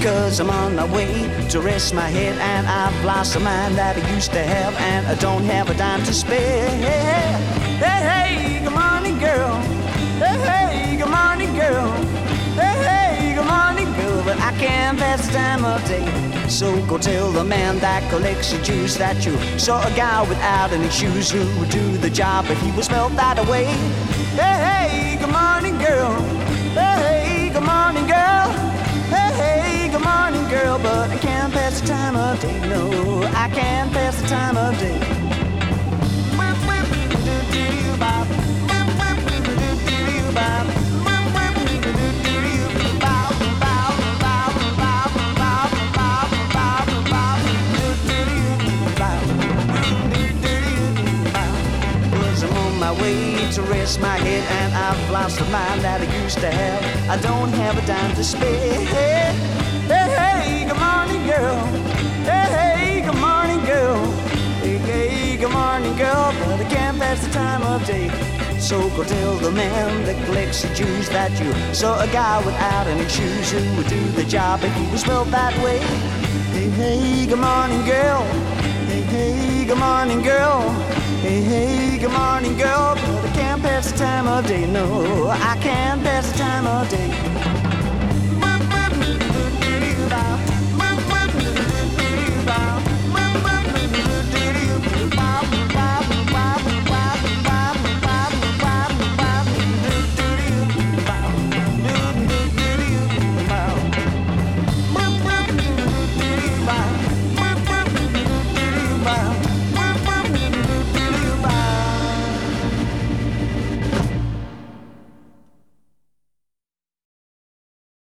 because I'm on my way to rest my head, and I've lost the mind that I used to have, and I don't have a dime to spare. Hey, hey, good morning, girl. Hey, hey, good morning, girl. Hey, hey, good morning, girl. But I can't pass the time of day. So go tell the man that collects the juice that you saw a guy without any shoes who would do the job if he was felt that way. Hey, hey, good morning, girl. Hey, hey, good morning, girl. Hey, hey, good morning, girl. But I can't pass the time of day. No, I can't pass the time of day. To rest my head, and I've lost the mind that I used to have. I don't have a dime to spare. Hey, hey, hey, good morning, girl. Hey, hey, good morning, girl. Hey, hey, good morning, girl. But I can't pass the time of day. So go tell the man that collects the Jews that you saw a guy without any shoes who would do the job if he was spelled that way. Hey, hey, good morning, girl. Hey, hey, good morning, girl. Hey, hey, good morning, girl. But I can't pass the time of day. No, I can't pass the time of day.